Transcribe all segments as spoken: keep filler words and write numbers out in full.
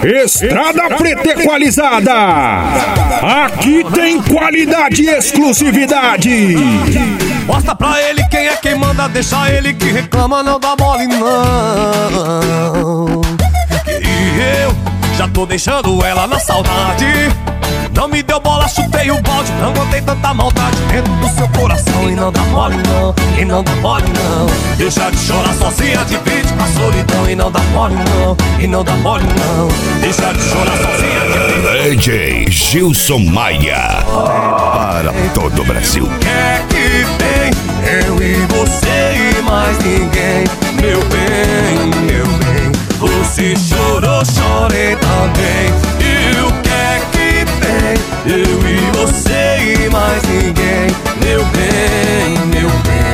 Estrada Preta Equalizada. Aqui tem qualidade e exclusividade. Mostra pra ele quem é quem manda, deixa ele que reclama, não dá mole não. E eu já tô deixando ela na saudade. Não me deu bola, chutei o balde, não botei tanta maldade dentro do seu coração. E não dá mole não, e não dá mole não. Deixa de chorar sozinha, divide com a solidão. E não dá mole não, e não dá mole não. Deixa de chorar sozinha, divide. D J Gilson Maia, para todo o Brasil. O que é que tem? Eu e você e mais ninguém. Meu bem, meu bem, você chorou, chorei também. E o que é que tem? Eu e você e mais ninguém. Meu bem, meu bem.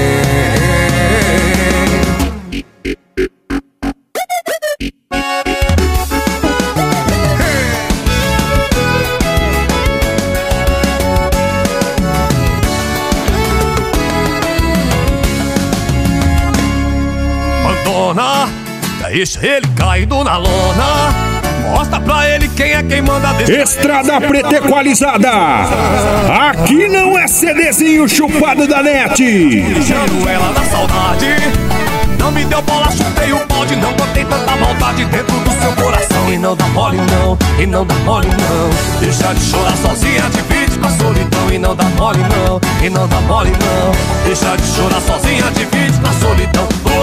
Abandona, deixa ele caído na lona. Mostra pra ele quem é quem manda. Estrada Preta Equalizada. Aqui não é CDzinho chupado da net. Deixando ela na saudade. Não me deu bola, chutei o balde. Não botei tanta maldade dentro do seu coração. E não dá mole não, e não dá mole não. Deixa de chorar sozinha, divide com a solidão. E não dá mole não, e não dá mole não. Deixa de chorar sozinha, divide com a solidão.